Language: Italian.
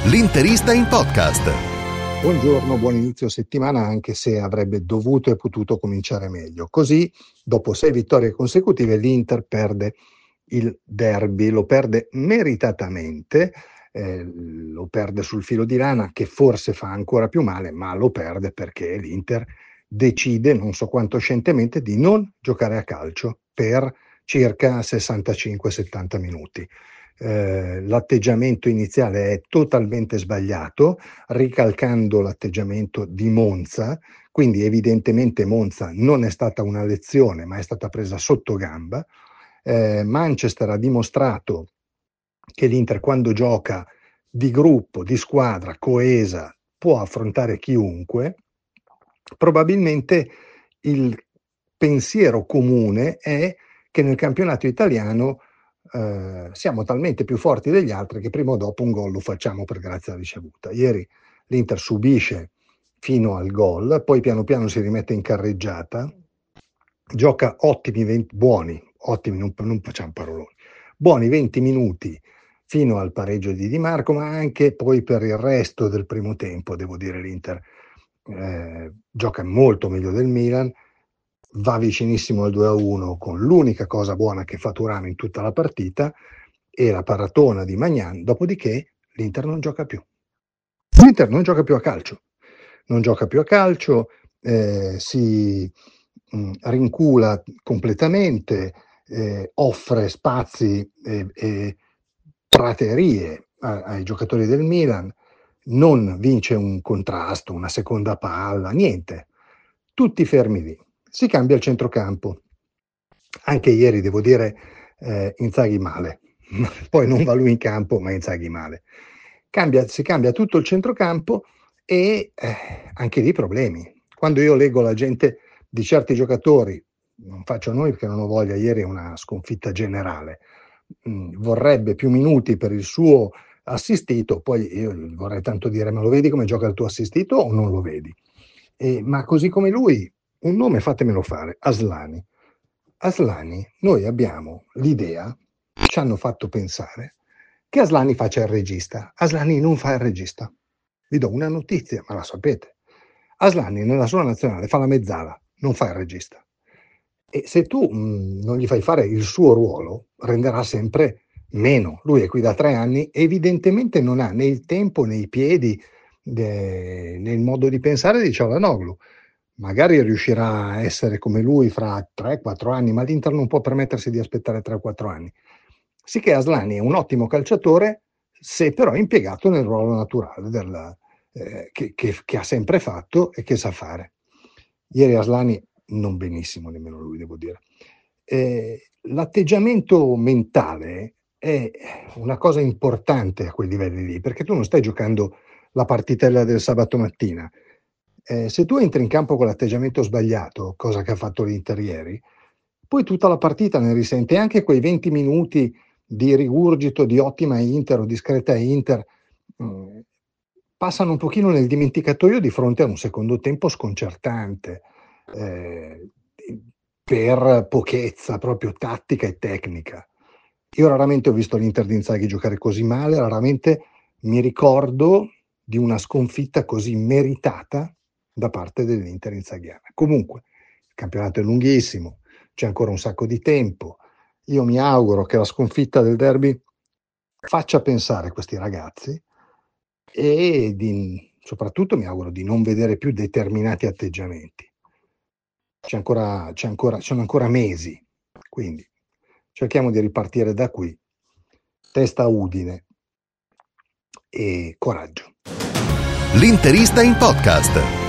L'Interista in podcast. Buongiorno, buon inizio settimana, anche se avrebbe dovuto e potuto cominciare meglio. Così, dopo 6 vittorie consecutive, l'Inter perde il derby, lo perde meritatamente, lo perde sul filo di lana, che forse fa ancora più male, ma lo perde perché l'Inter decide, non so quanto scientemente, di non giocare a calcio per circa 65-70 minuti. L'atteggiamento iniziale è totalmente sbagliato, ricalcando l'atteggiamento di Monza, quindi evidentemente Monza non è stata una lezione, ma è stata presa sotto gamba. Manchester ha dimostrato che l'Inter, quando gioca di gruppo, di squadra, coesa, può affrontare chiunque. Probabilmente il pensiero comune è che nel campionato italiano siamo talmente più forti degli altri che prima o dopo un gol lo facciamo per grazia ricevuta. Ieri l'Inter subisce fino al gol, poi piano piano si rimette in carreggiata, gioca ottimi, non facciamo paroloni, buoni 20 minuti fino al pareggio di Di Marco, ma anche poi per il resto del primo tempo, devo dire, l'Inter gioca molto meglio del Milan, va vicinissimo al 2-1 con l'unica cosa buona che fa Thuram in tutta la partita e la paratona di Maignan, dopodiché l'Inter non gioca più. L'Inter non gioca più a calcio, si rincula completamente, offre spazi e praterie ai giocatori del Milan, non vince un contrasto, una seconda palla, niente, tutti fermi lì. Si cambia il centrocampo. Anche ieri, devo dire, Inzaghi male. Poi non va lui in campo, ma Inzaghi male. Si cambia tutto il centrocampo e anche lì problemi. Quando io leggo la gente di certi giocatori, non faccio noi perché non ho voglia, ieri è una sconfitta generale, vorrebbe più minuti per il suo assistito, poi io vorrei tanto dire, ma lo vedi come gioca il tuo assistito o non lo vedi? Ma così come lui, un nome fatemelo fare, Aslani. Aslani, noi abbiamo l'idea, ci hanno fatto pensare, che Aslani faccia il regista. Aslani non fa il regista. Vi do una notizia, ma la sapete. Aslani nella sua nazionale fa la mezzala, non fa il regista. E se tu non gli fai fare il suo ruolo, renderà sempre meno. Lui è qui da 3 anni, evidentemente non ha né il tempo né i piedi né il modo di pensare di Çalhanoğlu. Magari riuscirà a essere come lui fra 3-4 anni, ma l'Inter non può permettersi di aspettare 3-4 anni. Sì che Aslani è un ottimo calciatore, se però è impiegato nel ruolo naturale che ha sempre fatto e che sa fare. Ieri Aslani non benissimo, nemmeno lui, devo dire. L'atteggiamento mentale è una cosa importante a quei livelli lì, perché tu non stai giocando la partitella del sabato mattina. Se tu entri in campo con l'atteggiamento sbagliato, cosa che ha fatto l'Inter ieri, poi tutta la partita ne risente, anche quei 20 minuti di rigurgito di ottima Inter o discreta Inter passano un pochino nel dimenticatoio di fronte a un secondo tempo sconcertante per pochezza proprio tattica e tecnica. Io raramente ho visto l'Inter di Inzaghi giocare così male, raramente mi ricordo di una sconfitta così meritata da parte dell'Inter inzaghiana. Comunque, il campionato è lunghissimo, c'è ancora un sacco di tempo. Io mi auguro che la sconfitta del derby faccia pensare questi ragazzi e soprattutto mi auguro di non vedere più determinati atteggiamenti. Sono ancora mesi, quindi cerchiamo di ripartire da qui, testa a Udine e coraggio. L'Interista in podcast.